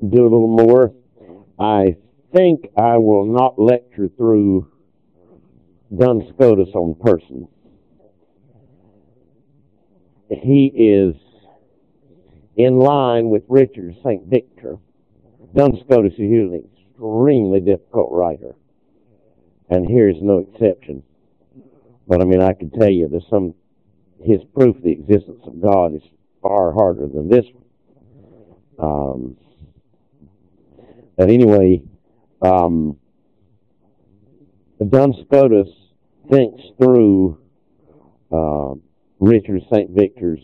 do a little more. I think I will not lecture through Duns Scotus on person. He is in line with Richard St. Victor. Duns Scotus is usually an extremely difficult writer, and here is no exception. But I mean, I can tell you, his proof of the existence of God is far harder than this one. But anyway, Duns Scotus thinks through Richard St. Victor's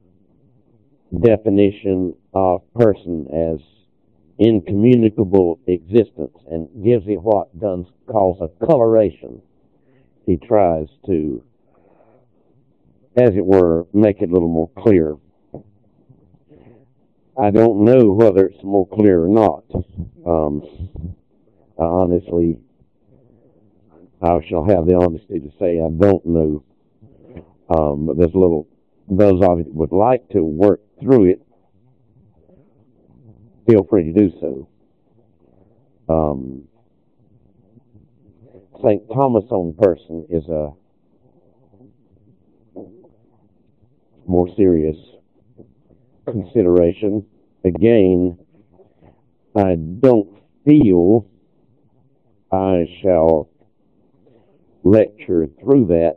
definition of person as incommunicable existence and gives it what Duns calls a coloration. He tries to, as it were, make it a little more clear. I don't know whether it's more clear or not. Honestly, I shall have the honesty to say I don't know. But those of you that would like to work through it, feel free to do so. St. Thomas on person is a more serious consideration. Again, I don't feel I shall lecture through that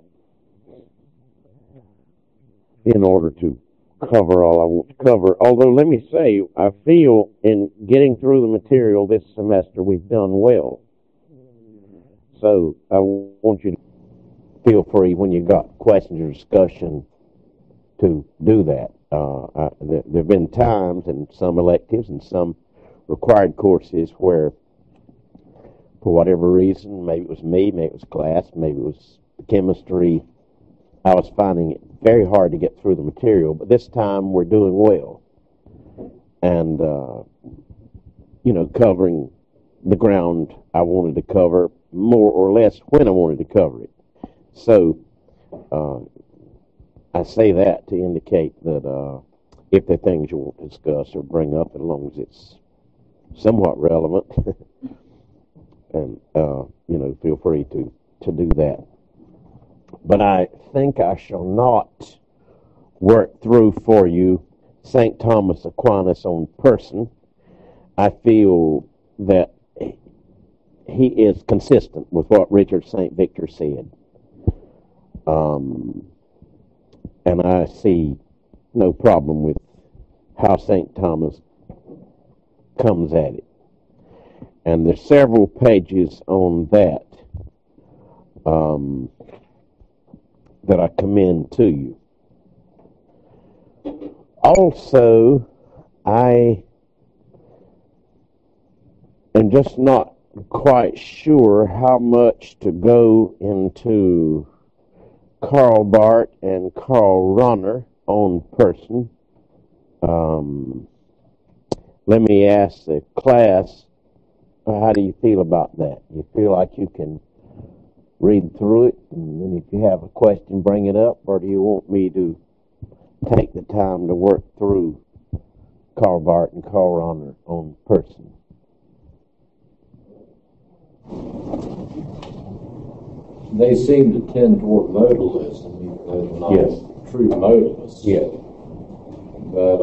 in order to cover all I want to cover. Although, let me say, I feel in getting through the material this semester, we've done well. So, I want you to feel free when you got questions or discussion to do that. There have been times in some electives and some required courses where, for whatever reason, maybe it was me, maybe it was class, maybe it was chemistry, I was finding it very hard to get through the material, but this time we're doing well. And, covering the ground I wanted to cover more or less when I wanted to cover it. So, I say that to indicate that if there are things you want to discuss or bring up, as long as it's somewhat relevant, and, feel free to do that. But I think I shall not work through for you St. Thomas Aquinas on person. I feel that he is consistent with what Richard St. Victor said. And I see no problem with how St. Thomas comes at it. And there's several pages on that that I commend to you. Also, I am just not quite sure how much to go into Karl Barth and Karl Rahner on person. Let me ask the class, how do you feel about that? You feel like you can read through it, and then if you have a question, bring it up, or do you want me to take the time to work through Karl Barth and Karl Rahner on person? They seem to tend toward modalism, even though they're not true modalists. Yes. But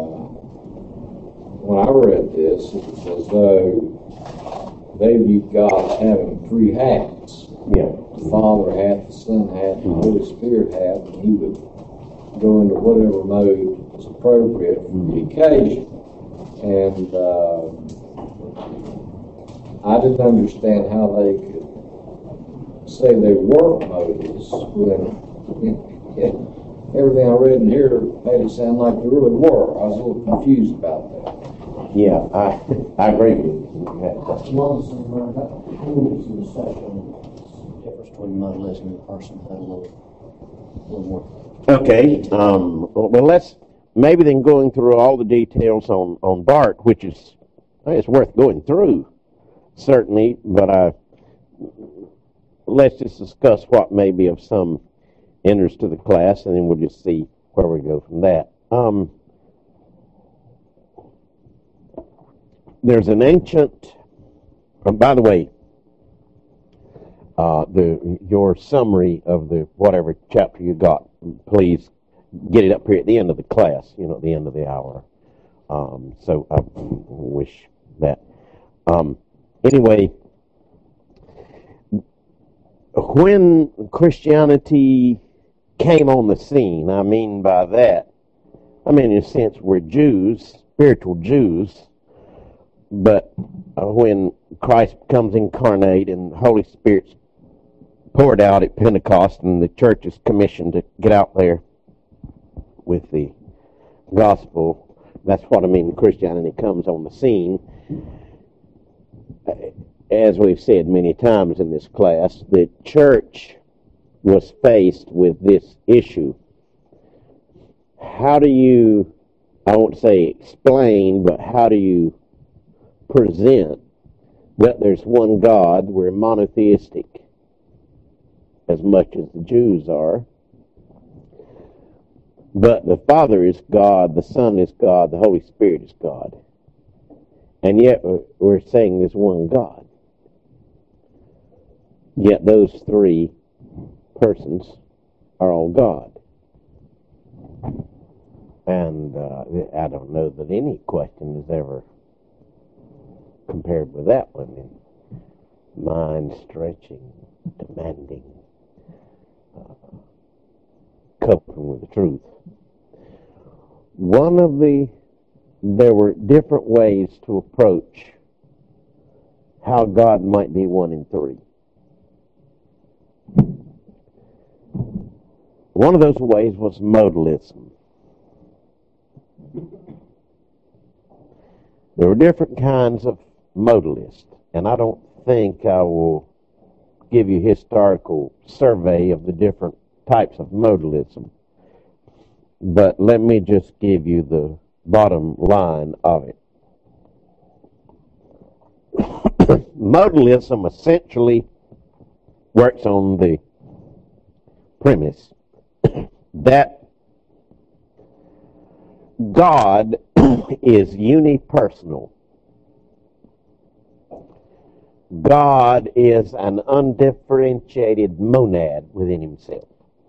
when I read this, it was as though they viewed God as having three hats. Yeah. The Father hat, the Son hat, and the Holy Spirit hat, and he would go into whatever mode was appropriate for the occasion. And I didn't understand how they could say they weren't modalists when everything I read in here made it sound like they really were. I was a little confused about that. Yeah, I agree with you. Difference between modalism and person had a little more. Okay. Well, let's maybe then going through all the details on Barth, which is it's worth going through, certainly. But let's just discuss what may be of some interest to the class, and then we'll just see where we go from that. there's an ancient, by the way, your summary of the whatever chapter you got, please get it up here at the end of the class, at the end of the hour. So I wish that. Anyway, when Christianity came on the scene, I mean by that, in a sense, we're Jews, spiritual Jews, but when Christ becomes incarnate and the Holy Spirit's poured out at Pentecost and the church is commissioned to get out there with the gospel, that's what I mean, Christianity comes on the scene. As we've said many times in this class, the church was faced with this issue. How do you, I won't say explain, but how do you present that there's one God, we're monotheistic, as much as the Jews are, but the Father is God, the Son is God, the Holy Spirit is God, and yet we're saying there's one God. Yet those three persons are all God. And I don't know that any question is ever compared with that one. Mind-stretching, demanding, coping with the truth. There were different ways to approach how God might be one in three. One of those ways was modalism. There were different kinds of modalists, and I don't think I will give you a historical survey of the different types of modalism, but let me just give you the bottom line of it. Modalism essentially works on the premise that God is unipersonal. God is an undifferentiated monad within himself.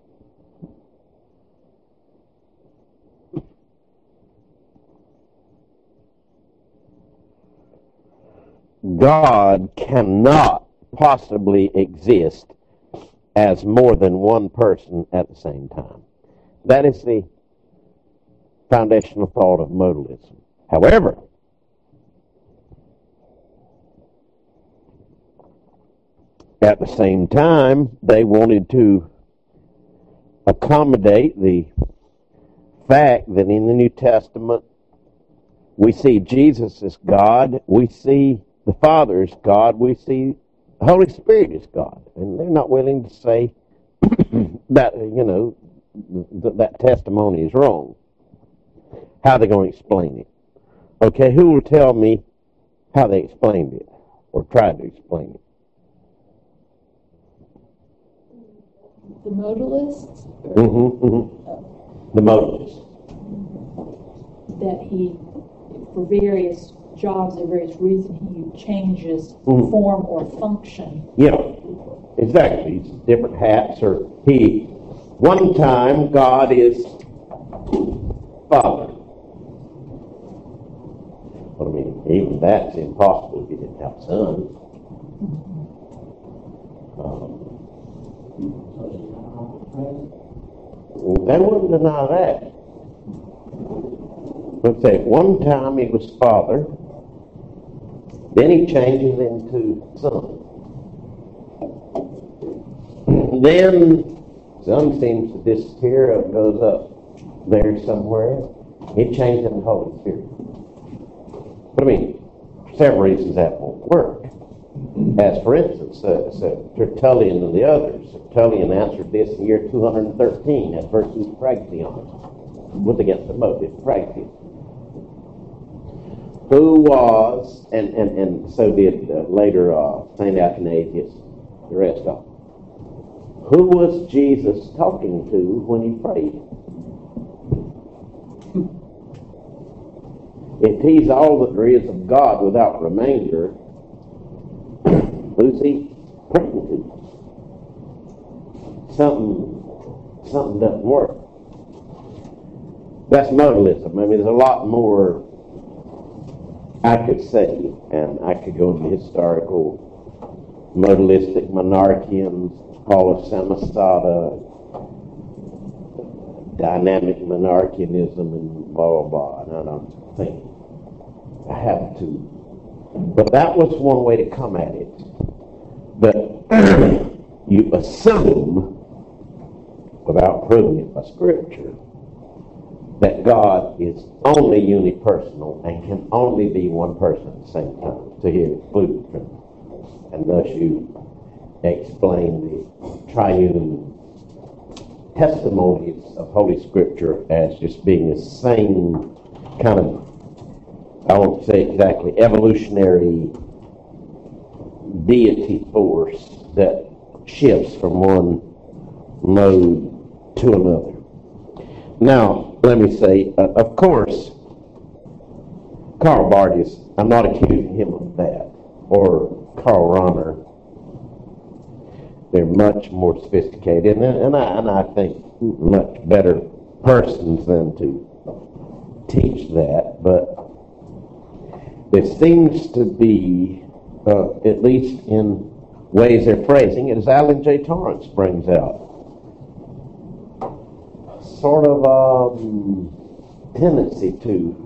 God cannot possibly exist as more than one person at the same time. That is the foundational thought of modalism. However, at the same time, they wanted to accommodate the fact that in the New Testament we see Jesus as God, we see the Father as God, we see the Holy Spirit as God. And they're not willing to say that, that testimony is wrong. How are they going to explain it? Okay, who will tell me how they explained it or tried to explain it? The modalists? The modalists. That he, for various jobs or various reasons, he changes form or function. Yeah, exactly. It's different hats, or one time God is Father. But I mean, even that's impossible if you didn't have a son. They wouldn't deny that. Let's say one time he was Father, then he changes into Son. Then Son seems to disappear, it goes up there somewhere. He changes into Holy Spirit. But I mean, for several reasons that won't work. As for instance, Tertullian and the others. Tertullian answered this in year 213 at versus Phraxion. Was against the motive, Phraxion. Who was, and so did later St. Athanasius, the rest of them. Who was Jesus talking to when he prayed? If he's all that there is of God without remainder, who's he pointing to? Something doesn't work. That's modalism. I mean, there's a lot more I could say, and I could go into historical modalistic monarchians, Paul of Samosata, dynamic monarchianism, and blah, blah, blah. And I don't think I have to. But that was one way to come at it. But you assume, without proving it by Scripture, that God is only unipersonal and can only be one person at the same time. So you're excluded from it. And thus you explain the triune testimonies of Holy Scripture as just being the same kind of, I won't say exactly, evolutionary deity force that shifts from one mode to another. Now, let me say, of course, Karl Barth is, I'm not accusing him of that, or Karl Rahner. They're much more sophisticated, and I think much better persons than to teach that, but there seems to be, at least in ways they're phrasing it, as Alan J. Torrance brings out, sort of tendency to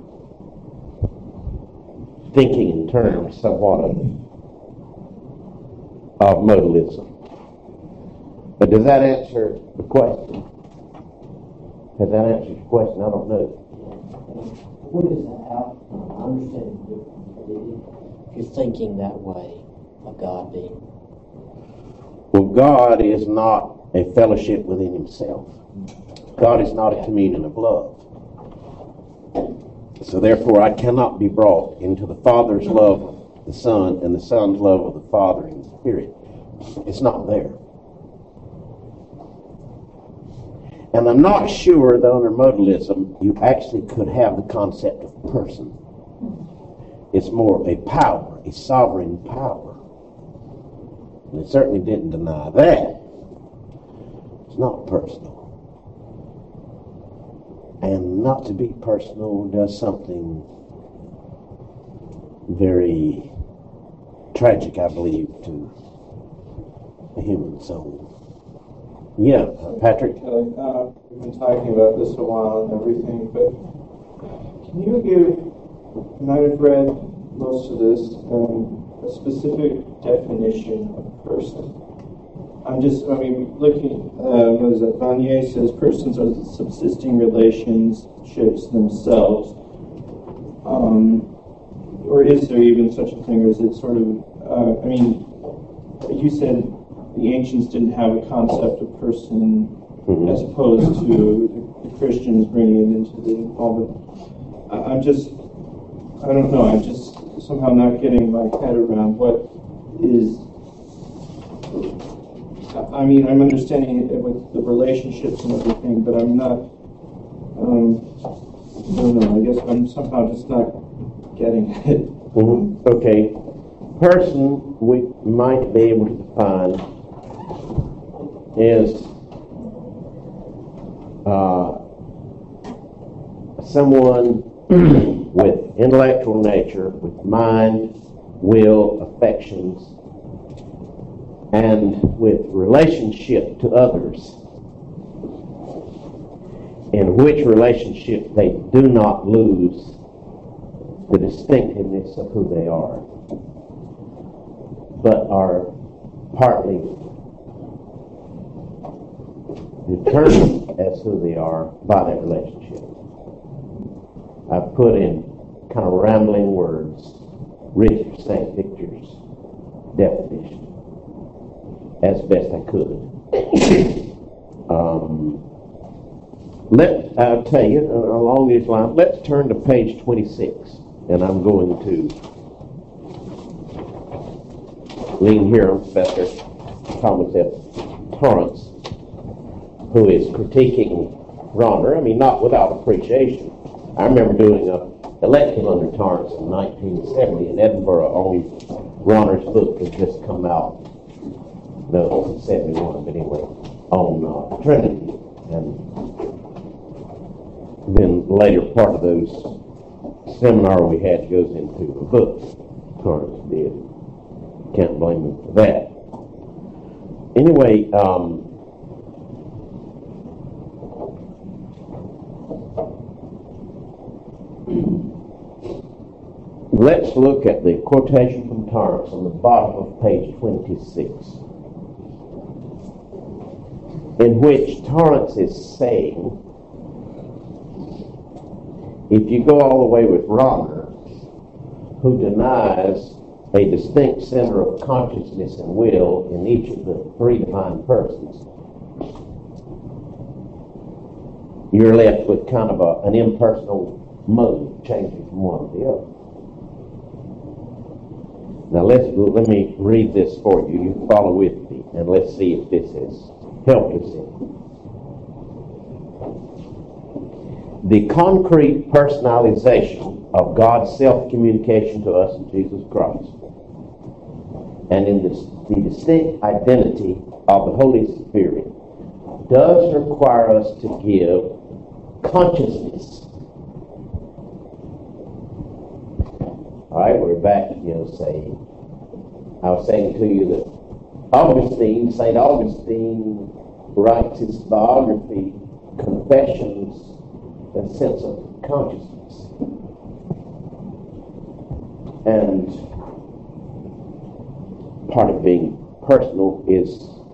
thinking in terms somewhat of modalism. But does that answer the question? Has that answered your question? I don't know. What is that? I understand if you're thinking that way of God being. Well, God is not a fellowship within himself. God is not a communion of love. So therefore I cannot be brought into the Father's love of the Son and the Son's love of the Father and the Spirit. It's not there. And I'm not sure that under modalism you actually could have the concept of person. It's more of a power, a sovereign power. And they certainly didn't deny that. It's not personal. And not to be personal does something very tragic, I believe, to the human soul. Yeah, Patrick? We've been talking about this a while and everything, but can you give, and I've read most of this, a specific definition of person? Looking, what is that? Vanier says persons are subsisting relationships themselves. Or is there even such a thing, or is it sort of, you said the ancients didn't have a concept of person as opposed to the Christians bringing it into the involvement. I'm just somehow not getting my head around what is. I'm understanding it with the relationships and everything, but I'm not, I don't know, I guess I'm somehow just not getting it. Okay. Person we might be able to define is someone with intellectual nature, with mind, will, affections, and with relationship to others, in which relationship they do not lose the distinctiveness of who they are, but are partly determined as who they are by that relationship. I've put in kind of rambling words Richard St. Victor's definition as best I could. I'll tell you, along these lines, let's turn to page 26, and I'm going to lean here on Professor Thomas F. Torrance, who is critiquing Rahner. Not without appreciation. I remember doing a elected under Torrance in 1970, and Edinburgh on Ronner's book has just come out. No, it's 71, but anyway, on Trinity. And then later part of those seminar we had goes into the book Torrance did. Can't blame him for that. Anyway, let's look at the quotation from Torrance on the bottom of page 26, in which Torrance is saying, if you go all the way with Ronner, who denies a distinct center of consciousness and will in each of the three divine persons, you're left with kind of an impersonal mode changing from one to the other. Now let me read this for you. You follow with me, and let's see if this has helped us in. The concrete personalization of God's self-communication to us in Jesus Christ, and in the distinct identity of the Holy Spirit, does require us to give consciousness. All right, we're back, saying, I was saying to you that St. Augustine writes his biography, Confessions, a sense of consciousness. And part of being personal is,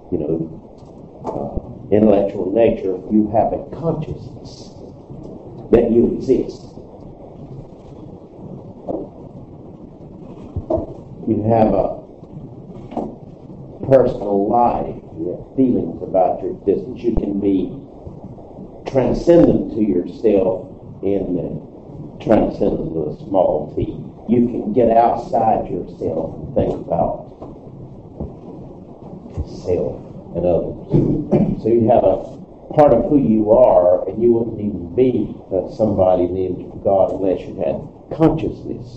intellectual nature. You have a consciousness that you exist. You have a personal life. You have feelings about your existence. You can be transcendent to yourself in the transcendent with a small t. You can get outside yourself and think about self and others. So you have a part of who you are, and you wouldn't even be somebody in the image of God unless you had consciousness.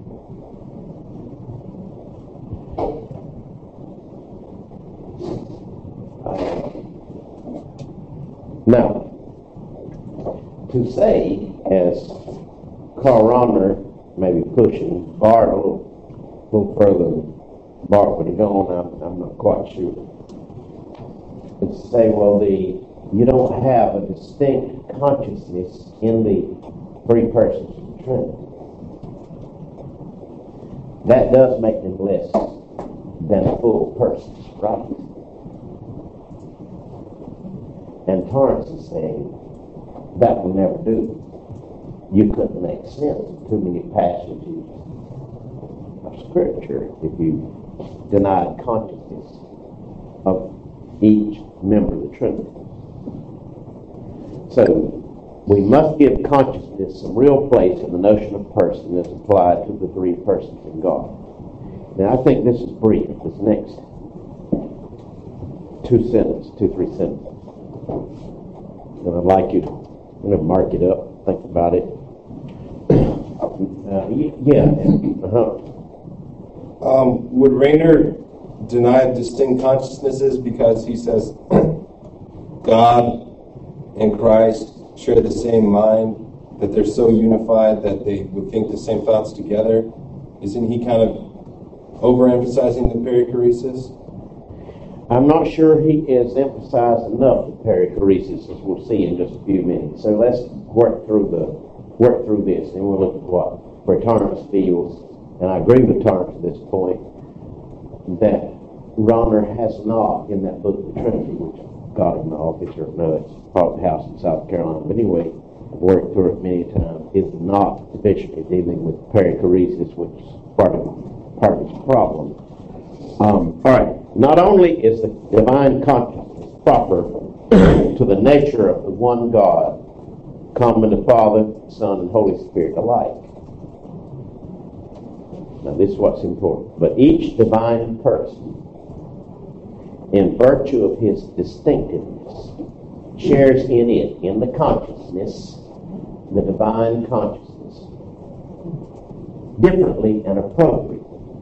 Now, to say, as Karl Rahner may be pushing Bart a little further than Bart would have gone, I'm not quite sure. But to say, well, you don't have a distinct consciousness in the three persons of the Trinity. That does make them less than full persons, right? And Torrance is saying that will never do. You couldn't make sense of too many passages of Scripture if you denied consciousness of each member of the Trinity. So we must give consciousness some real place in the notion of person as applied to the three persons in God. Now I think this is brief, this next two, three sentences. And I'd like you to mark it up, think about it. Would Rayner deny distinct consciousnesses because he says God and Christ share the same mind, that they're so unified that they would think the same thoughts together? Isn't he kind of overemphasizing the perichoresis? I'm not sure he is emphasized enough the perichoresis, as we'll see in just a few minutes. So let's work through this, and we'll look at where Torrance feels, and I agree with Torrance at this point, that Rahner has not in that book, The Trinity, which got him the office, or no, it's probably the house in South Carolina. But anyway, I've worked through it many times. It's not sufficiently dealing with perichoresis, which is part of its problem. All right. Not only is the divine consciousness proper to the nature of the one God, common to Father, Son, and Holy Spirit alike. Now this is what's important. But each divine person, in virtue of his distinctiveness, shares in it, in the consciousness, the divine consciousness, differently and appropriately.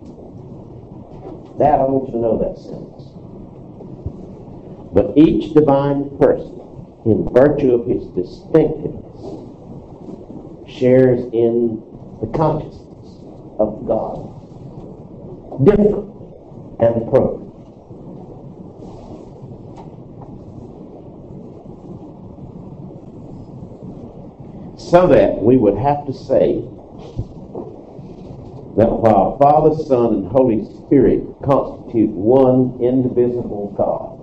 That, I want you to know that sentence. But each divine person, in virtue of his distinctiveness, shares in the consciousness of God differently and appropriately. So that we would have to say that while Father, Son, and Holy Spirit constitute one indivisible God,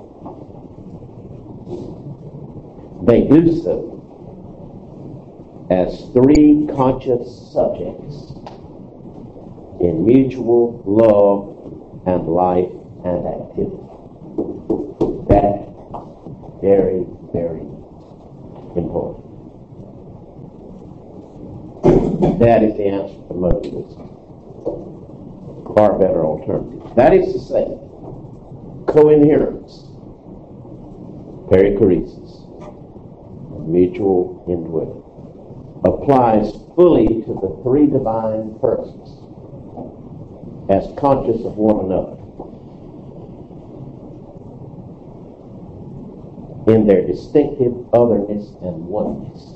they do so as three conscious subjects in mutual love and life and activity. That very, very important. That is the answer to modalism. Far better alternative. That is to say, coinherence, perichoresis, mutual indwelling, applies fully to the three divine persons as conscious of one another in their distinctive otherness and oneness.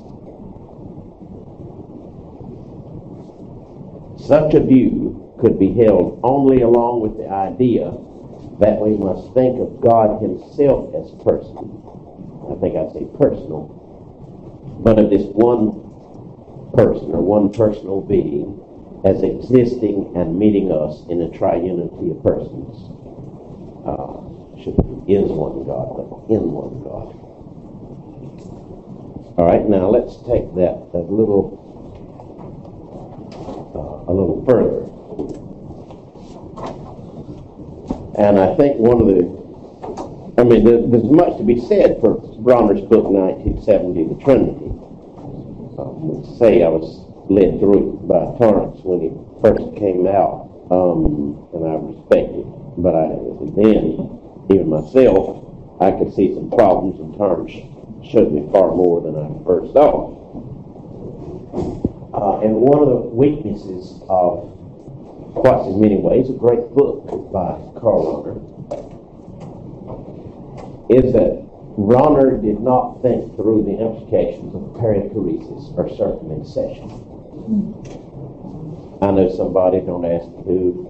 Such a view could be held only along with the idea that we must think of God himself as person. I think I say personal, but of this one person or one personal being as existing and meeting us in a triunity of persons. Is one God, but in one God. All right, now let's take that a little further. And I think there's much to be said for Bronner's book, 1970, The Trinity. I was led through it by Torrance when he first came out, and I respect it. But then, even myself, I could see some problems, and Torrance showed me far more than I first thought. And one of the weaknesses of what's in many ways a great book by Karl Rahner is that Rahner did not think through the implications of perichoresis or circumcision. I know somebody, don't ask who,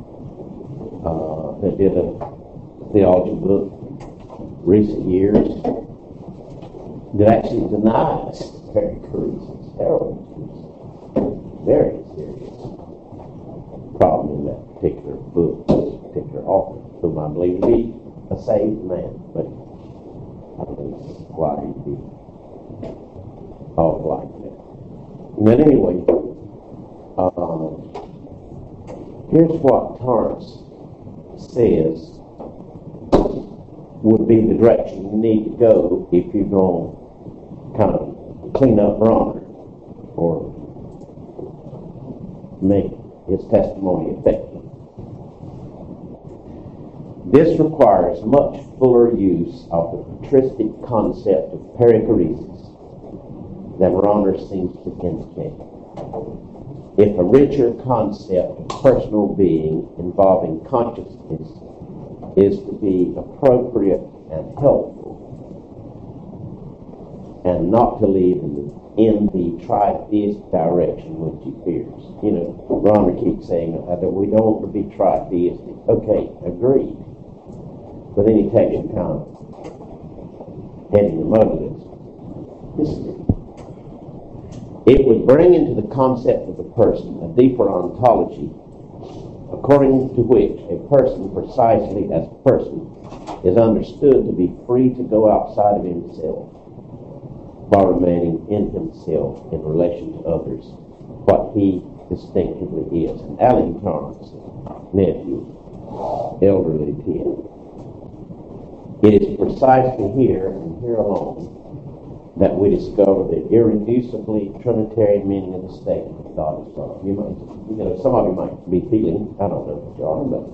that did a theology book recent years that actually denies perichoresis. Terrible. Very serious problem in that particular book, this particular author, whom I believe to be a saved man, but I don't know why he'd be off like that. But anyway, here's what Torrance says would be the direction you need to go if you're going to kind of clean up Rahner or make his testimony effective. This requires much fuller use of the patristic concept of perichoresis than Rahner seems to indicate. If a richer concept of personal being involving consciousness is to be appropriate and helpful, and not to lead in the tritheistic direction which he fears. You know, Rahner keeps saying that we don't want to be tritheistic. Okay, agreed. But then he takes you kind of heading the modalism. It would bring into the concept of the person a deeper ontology, according to which a person precisely as a person is understood to be free to go outside of himself while remaining in himself in relation to others, what he distinctively is. And Alan Torrance, nephew, elderly 10. It is precisely here and here alone that we discover the irreducibly Trinitarian meaning of the statement of God is God. Some of you might be feeling, I don't know what you are, but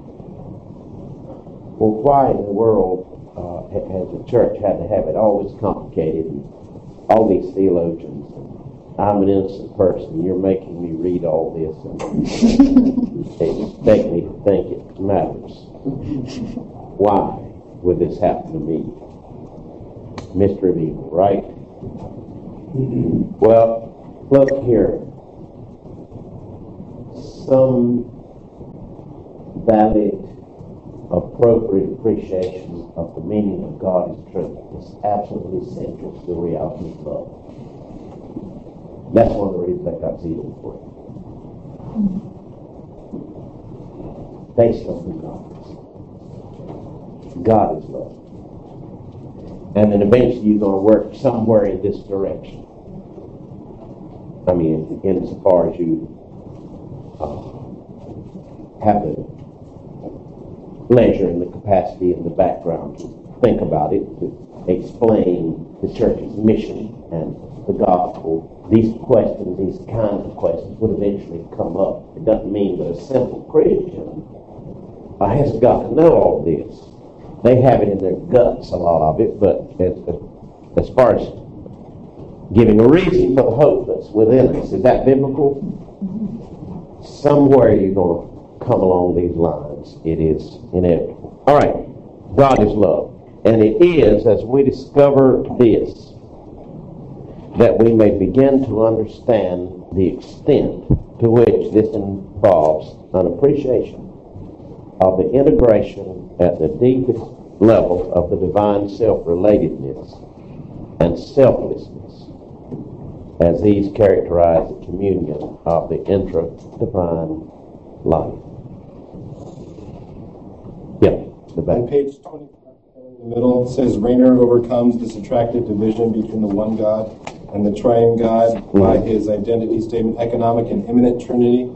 well, why in the world has the church had to have it always complicated, and all these theologians, I'm an innocent person. You're making me read all this and expect me to think it matters. Why would this happen to me? Mystery of evil, right? Well, look here. Some valid, appropriate appreciation of the meaning of God is truth is absolutely essential to the reality of love. That's one of the reasons I got zealous for it. Based on who God is. God is love. And then eventually you're going to work somewhere in this direction. I mean, insofar as you have the leisure and the capacity and the background to think about it, to explain the church's mission and the gospel. These questions, these kinds of questions, would eventually come up. It doesn't mean that a simple Christian has got to know all this. They have it in their guts, a lot of it, but as far as giving a reason for the hope that's within us, is that biblical? Somewhere you're going to come along these lines. It is inevitable. All right, God is love. And it is, as we discover this, that we may begin to understand the extent to which this involves an appreciation of the integration at the deepest level of the divine self-relatedness and selflessness, as these characterize the communion of the intra-divine life. Yeah, the back. On page 25 in the middle, it says, Rainer overcomes this attractive division between the one God and the triune God by his identity statement, economic and immanent Trinity.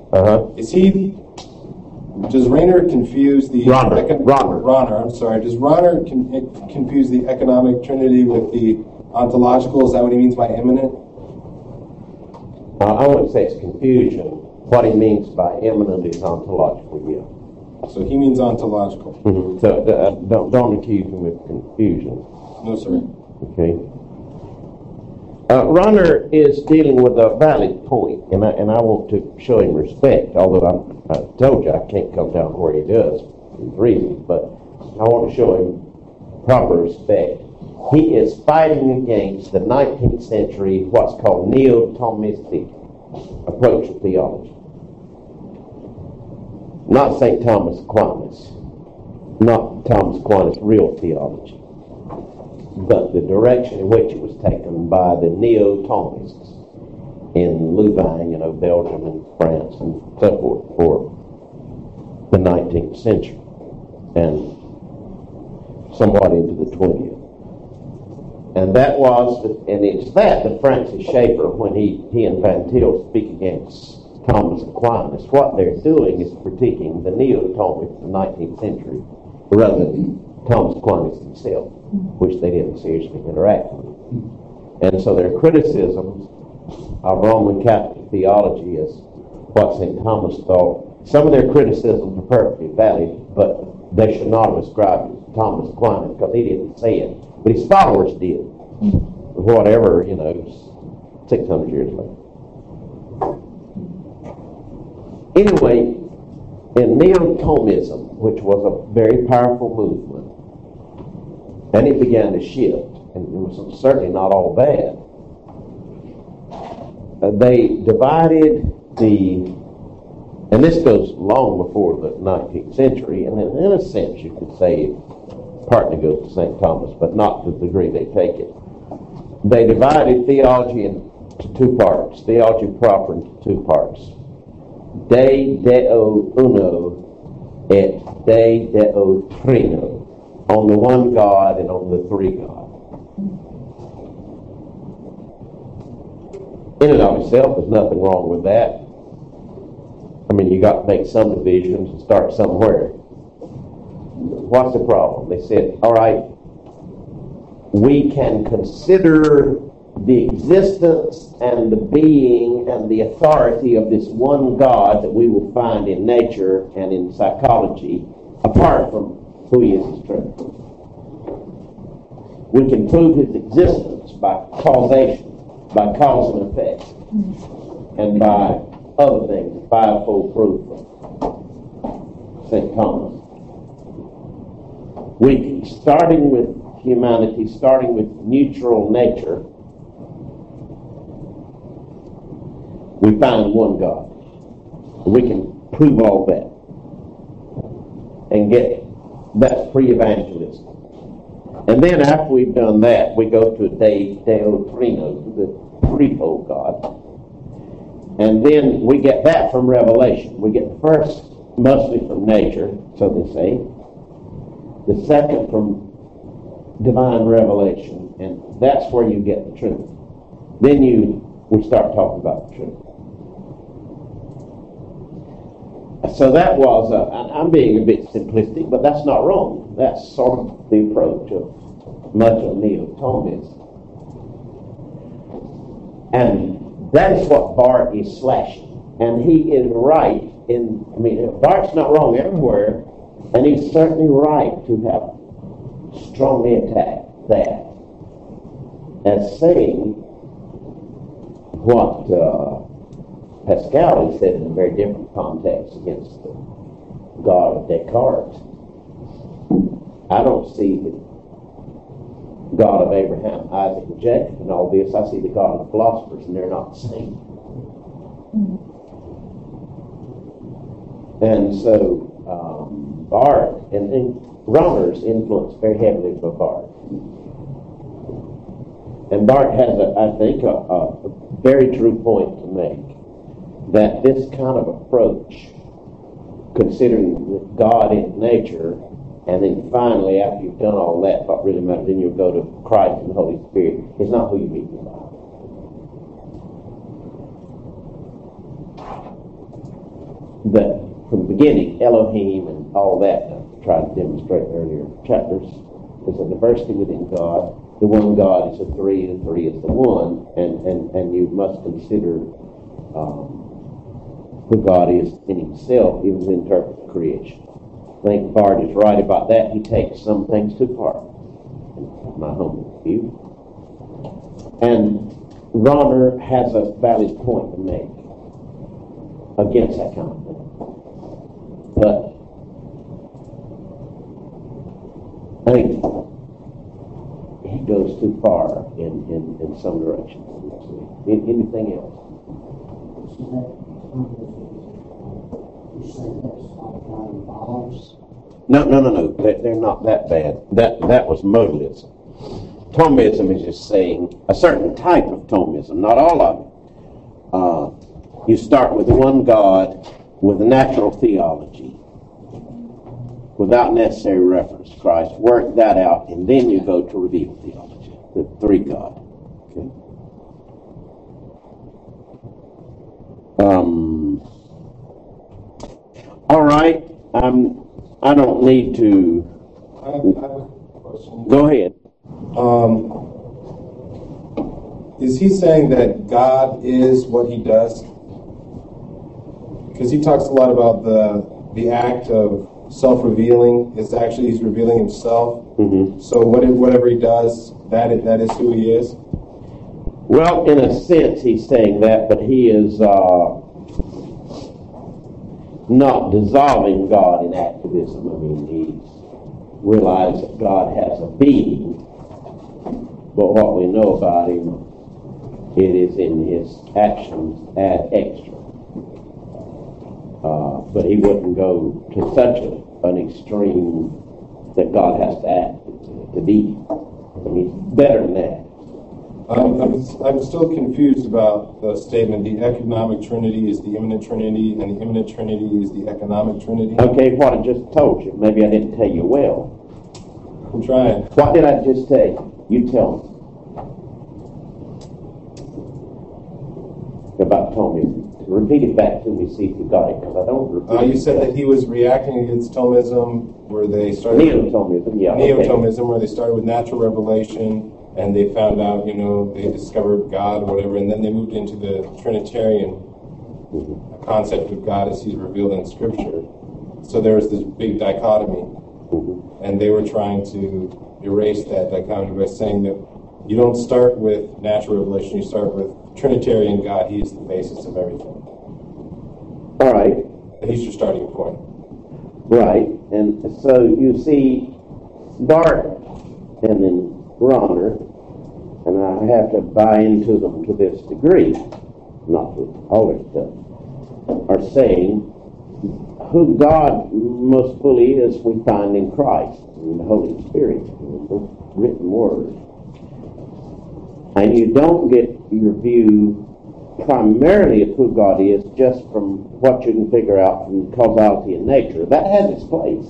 Does Rainer confuse the... Rahner, does Rahner confuse the economic Trinity with the ontological? Is that what he means by immanent? I wouldn't say it's confusion. What he means by immanent is ontological, yeah. So he means ontological. Mm-hmm. So don't accuse him of confusion. No, sir. Okay. Rahner is dealing with a valid point, and I want to show him respect, although I told you I can't come down where he does for reasons, but I want to show him proper respect. He is fighting against the 19th century, what's called neo-Thomistic approach to theology. Not St. Thomas Aquinas, not Thomas Aquinas' real theology, but the direction in which it was taken by the neo-Thomists in Louvain, Belgium and France and so forth for the 19th century and somewhat into the 20th. And it's that Francis Schaeffer, when he and Van Til speak against Thomas Aquinas, what they're doing is critiquing the neo-Thomists of the 19th century rather than Thomas Aquinas himself, which they didn't seriously interact with. And so their criticisms of Roman Catholic theology is what St. Thomas thought. Some of their criticisms are perfectly valid, but they should not have ascribed it to Thomas Aquinas because he didn't say it. But his followers did. Whatever, 600 years later. Anyway, in Neo-Thomism, which was a very powerful movement, and it began to shift, and it was certainly not all bad, they divided and this goes long before the 19th century, and in a sense you could say it partly goes to St. Thomas, but not to the degree they take it. They divided theology into two parts, theology proper into two parts. De Deo Uno et De Deo Trino, on the one God and on the three God. In and of itself, there's nothing wrong with that. I mean, you got to make some divisions and start somewhere. What's the problem? They said, all right, we can consider the existence and the being and the authority of this one God that we will find in nature and in psychology apart from who he is as Trinity. We can prove his existence by causation, by cause and effect. and by other things, the fivefold proof of St. Thomas. We, starting with humanity, starting with neutral nature, we find one God. We can prove all that and get it. That's pre-evangelism. And then after we've done that, we go to Deo Trino, the threefold God. And then we get that from Revelation. We get the first mostly from nature, so they say. The second from divine revelation, and that's where you get the truth. Then we start talking about the truth. So that was, I'm being a bit simplistic, but that's not wrong. That's sort of the approach of much of Neo-Thomism. And that is what Barth is slashing. And he is right Barth's not wrong everywhere, and he's certainly right to have strongly attacked that as saying what Pascal said in a very different context against the God of Descartes. I don't see the God of Abraham, Isaac, and Jacob and all this. I see the God of the philosophers, and they're not the same. And so Barth and Rahner's influenced very heavily by Barth. And Barth has, I think, a very true point to make, that this kind of approach, considering God in nature, and then finally, after you've done all that, what really matters, then you'll go to Christ and the Holy Spirit, is not who you meet in the Bible. That from the beginning, Elohim and all that, I tried to demonstrate earlier chapters, is a diversity within God. The one God is a three, and three is the one, and you must consider who God is in himself, even to interpret creation. I think Barth is right about that. He takes some things too far, in my humble view. And Rahner has a valid point to make against that kind of thing. But I think he goes too far in some direction. Anything else? No. They're not that bad. That was modalism. Thomism is just saying a certain type of Thomism, not all of it. You start with one God with a natural theology, without necessary reference to Christ. Work that out, and then you go to revealed theology, the three God. Okay. All right. I don't need to. I have a question. Go ahead. Is he saying that God is what he does? Because he talks a lot about the act of self-revealing. It's actually he's revealing himself. Mm-hmm. So whatever he does, that is who he is. Well, in a sense, he's saying that, but he is not dissolving God in activism. I mean, he's realized that God has a being, but what we know about him, it is in his actions ad extra. But he wouldn't go to such an extreme that God has to act to be. I mean, he's better than that. I'm still confused about the statement, the economic trinity is the immanent trinity, and the immanent trinity is the economic trinity. Okay, what I just told you. Maybe I didn't tell you well. I'm trying. What did I just say? You tell me. About Thomism. Repeat it back to me, see if you got it, because I don't repeat You said that he was reacting against Thomism, where they started... Neo-Thomism, yeah. Neo-Thomism, where they started with natural revelation, and they found out, they discovered God or whatever, and then they moved into the Trinitarian concept of God as he's revealed in Scripture. So there was this big dichotomy, and they were trying to erase that dichotomy by saying that you don't start with natural revelation, you start with Trinitarian God, He is the basis of everything. All right. And He's your starting point. Right. And so you see Bart and then Rahner, and I have to buy into them to this degree, not with all their stuff, are saying who God most fully is we find in Christ, in the Holy Spirit, in the written Word. And you don't get your view primarily of who God is just from what you can figure out from causality and nature. That has its place.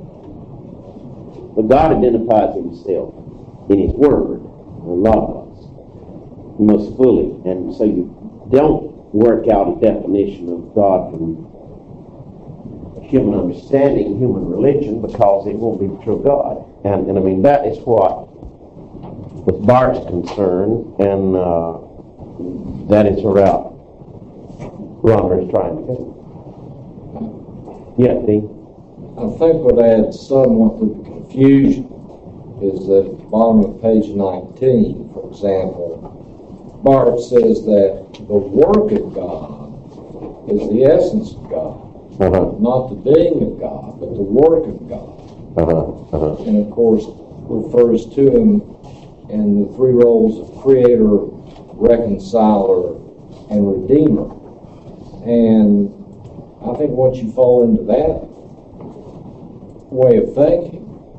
But God identifies Himself in His Word, Logos, most fully. And so you don't work out a definition of God from human understanding, human religion, because it won't be the true God. And I mean, that is what, with Bart's concern, and that is the route Rahner is trying to go. Yeah, Dean? I think what adds somewhat to the confusion is that at the bottom of page 19, for example, Bart says that the work of God is the essence of God. Not the being of God, but the work of God. And of course, refers to Him in the three roles of Creator, Reconciler, and Redeemer. And I think once you fall into that way of thinking,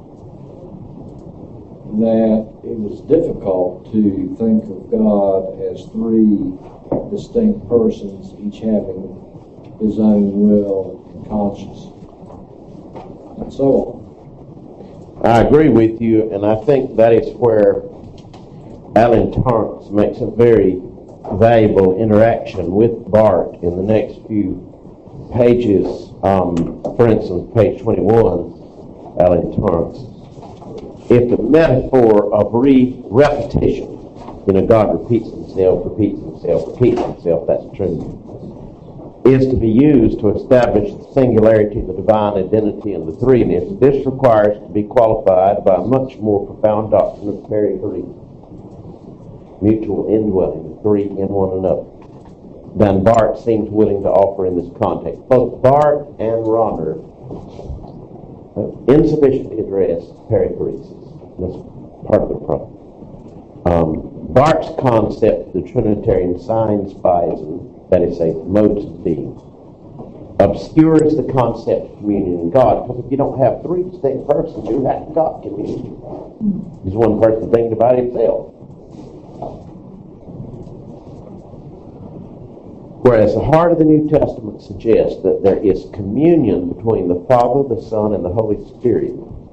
that it was difficult to think of God as three distinct persons, each having His own will and conscience, and so on. I agree with you, and I think that is where Alan Torrance makes a very valuable interaction with Bart in the next few pages. For instance, page 21, Alan Torrance. If the metaphor of repetition, God repeats Himself, that's true, is to be used to establish the singularity, the divine identity, and the threeness, this requires to be qualified by a much more profound doctrine of perichoresis, mutual indwelling, the three in one another, than Bart seems willing to offer in this context. Both Bart and Rahner insufficiently address perichoresis. That's part of the problem. Bart's concept, the Trinitarian signs biasm, that is, say, modes of being, obscures the concept of communion in God. Because if you don't have three distinct persons, you haven't got communion. He's one person thinking about himself. Whereas the heart of the New Testament suggests that there is communion between the Father, the Son, and the Holy Spirit.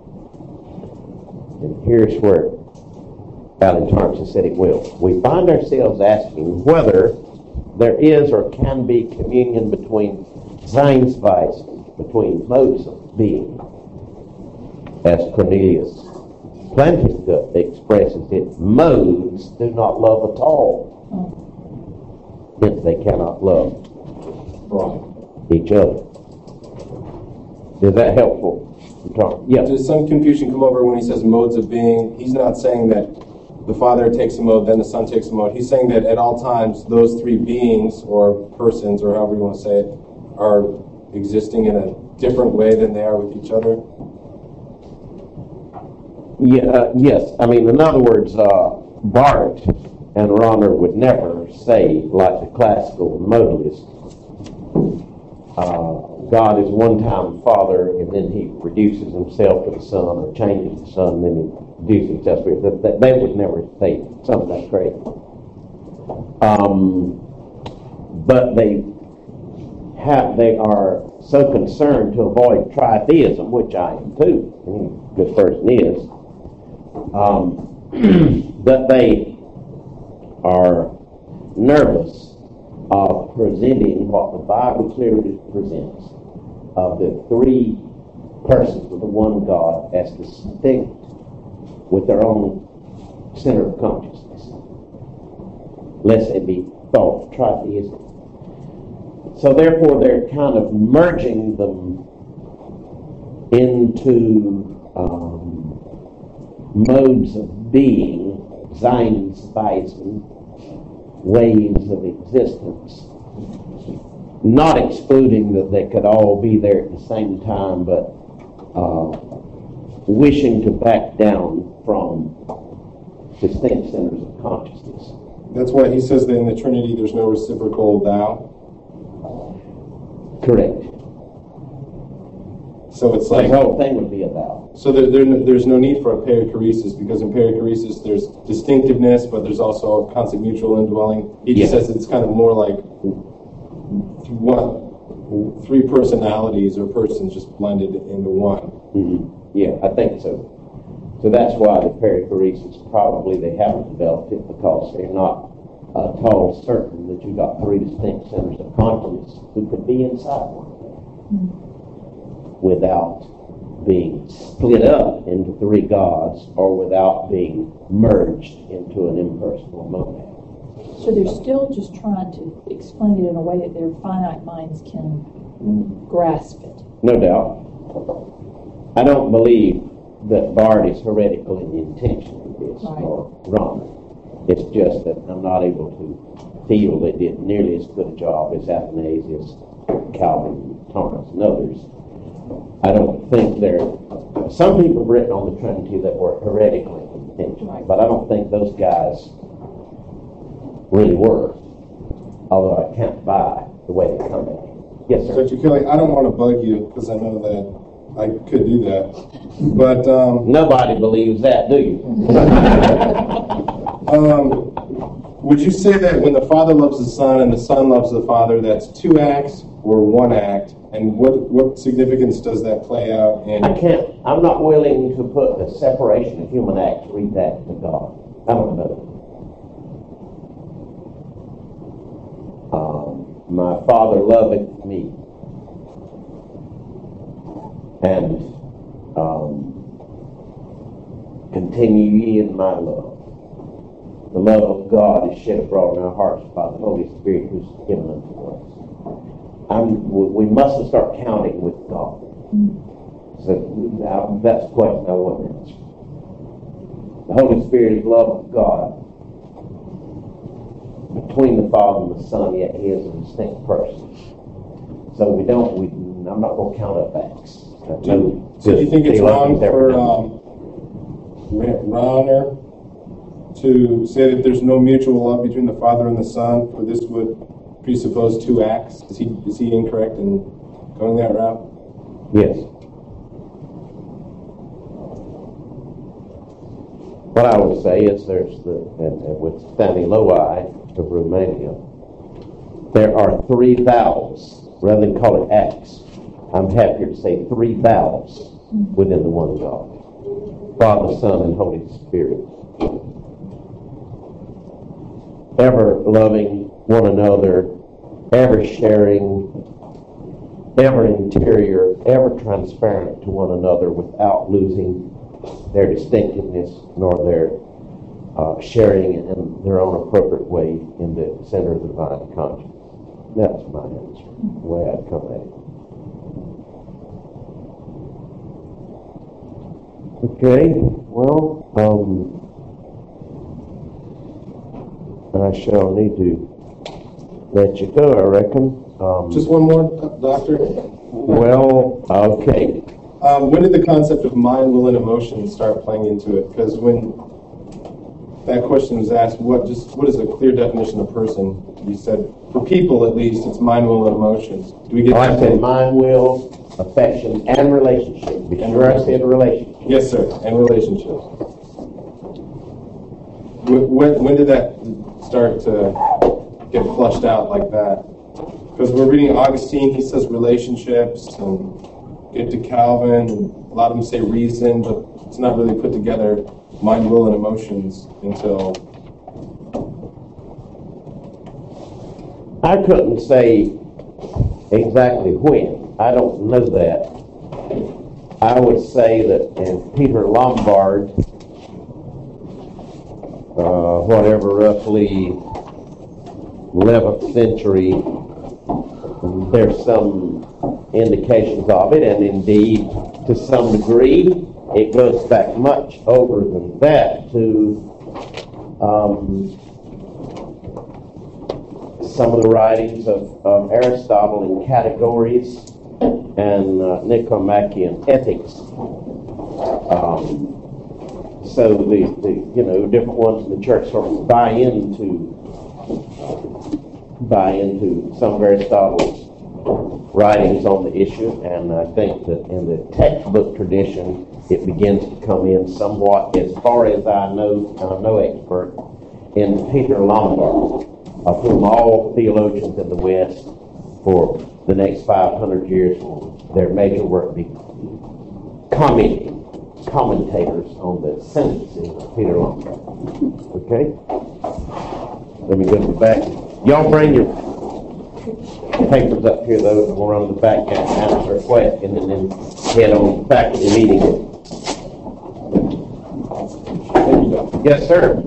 And here's where Alan Torrance has said it will. We find ourselves asking whether there is or can be communion between Seinsweisen, between modes of being, as Cornelius Plantinga expresses it. Modes do not love at all. Hence they cannot love each other. Is that helpful? Yeah. Does some confusion come over when he says modes of being? He's not saying that the Father takes a mode, then the Son takes a mode. He's saying that at all times those three beings or persons, or however you want to say it, are existing in a different way than they are with each other. Yeah, yes. I mean, in other words, Bart and Rahner would never say, like the classical modalists, God is one-time Father, and then He reduces Himself to the Son, or changes the Son, and then He reduces Himself to the Spirit. They would never say something that crazy. But they are so concerned to avoid tritheism, which I am too, any good person is, that they are nervous of presenting what the Bible clearly presents of the three persons of the one God as distinct with their own center of consciousness, lest they be thought tritheistic. So therefore they're kind of merging them into modes of being, Seinsweisen, waves of existence. Not excluding that they could all be there at the same time, but wishing to back down from distinct centers of consciousness. That's why he says that in the Trinity there's no reciprocal thou. Correct. So it's The like, whole thing would be a thou. so there's no need for a perichoresis, because in perichoresis there's distinctiveness, but there's also a constant mutual indwelling. He just says it's kind of more like three personalities or persons just blended into one. Mm-hmm. Yeah, I think so. So that's why the perichoresis probably they haven't developed it, because they're not at all certain that you got three distinct centers of consciousness who could be inside one without being split up into three gods or without being merged into an impersonal monad. So they're still just trying to explain it in a way that their finite minds can grasp it. No doubt. I don't believe that Bard is heretical in the intention of this, Right. or wrong. It's just that I'm not able to feel they did nearly as good a job as Athanasius, Calvin, Thomas, and others. I don't think some people have written on the Trinity that were heretical in intention, but I don't think those guys really were, although I can't buy the way they come at it. Yes, sir. Dr. Kelly, I don't want to bug you, because I know that I could do that, but Nobody believes that, do you? would you say that when the Father loves the Son and the Son loves the Father, that's two acts or one act? And what significance does that play out in? I'm not willing to put the separation of human acts, read that to God. I don't know. My Father loveth me, and continue ye in my love. The love of God is shed abroad in our hearts by the Holy Spirit who's given unto us. We mustn't start counting with God. So now, that's a question I wouldn't answer. The Holy Spirit is love of God between the Father and the Son, yet He is a distinct person. So I'm not going to count up acts. So do you think it's wrong for Rauner to say that there's no mutual love between the Father and the Son, for this would presuppose two acts? Is he incorrect in going that route? Yes. What I would say is and with Stani Loai of Romania, there are three thous, rather than call it acts. I'm happier to say three thous within the one God. Father, Son, and Holy Spirit. Ever loving one another, ever sharing, ever interior, ever transparent to one another without losing their distinctiveness nor their sharing in their own appropriate way in the center of the divine conscience. That's my answer, the way I'd come at it. Okay, well, I shall need to let you go, I reckon. Just one more, Doctor. Well, okay. When did the concept of mind, will, and emotion start playing into it? Because when that question was asked, what is a clear definition of person? You said, for people at least, it's mind, will, and emotions. Do we get I said mind, will, affection, and relationship. Be sure I said relationship. Yes, sir, and relationships. When did that start to get flushed out like that? Because we're reading Augustine, he says relationships, and get to Calvin, and a lot of them say reason, but it's not really put together, mind, will, and emotions until... I couldn't say exactly when. I don't know that. I would say that in Peter Lombard, roughly 11th century, there's some indications of it, and indeed, to some degree, it goes back much older than that to some of the writings of Aristotle in categories and Nicomachean ethics. So the different ones in the church sort of buy into some of Aristotle's writings on the issue, and I think that in the textbook tradition it begins to come in somewhat, as far as I know, and I'm no expert, in Peter Lombard, of whom all theologians in the West for the next 500 years their major work be commentators on the sentencing of Peter Lombard. Okay? Let me go to the back. Y'all bring your papers up here, though, and we'll run to the back and answer a question, and then head on back to the meeting. Yes, sir.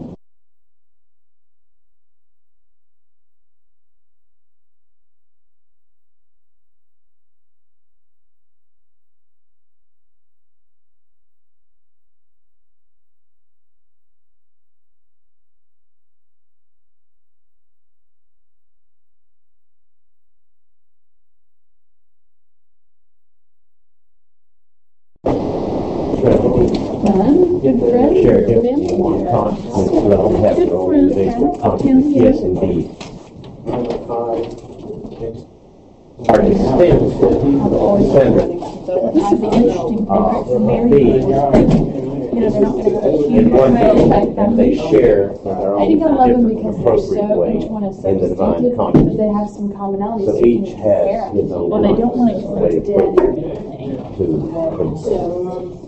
Share different one consciousness, let them have their own individual consciousness. Yes, indeed. Are distinct. Sandra. This is the interesting thing. Married people, they're not going to In one thing, and they share in their I own think I love them because different they're appropriate way each one is so in the divine distinctive, but consciousness. they have some commonalities. So you each can has compare. his own Well, they don't want to way get dead. to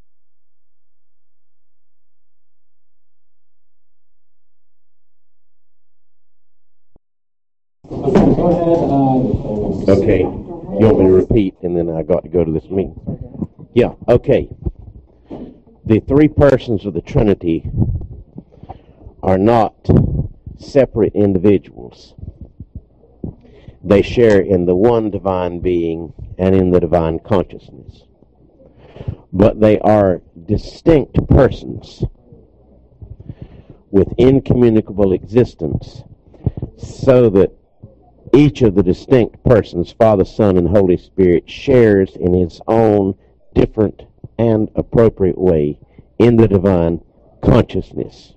Go ahead. Okay. You want me to repeat, and then I got to go to this meeting? Yeah, okay. The three persons of the Trinity are not separate individuals. They share in the one divine being and in the divine consciousness. But they are distinct persons with incommunicable existence, so that each of the distinct persons, Father, Son, and Holy Spirit, shares in his own different and appropriate way in the divine consciousness.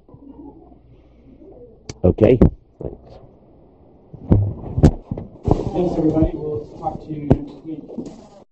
Okay? Thanks. Thanks, everybody. We'll talk to you next week.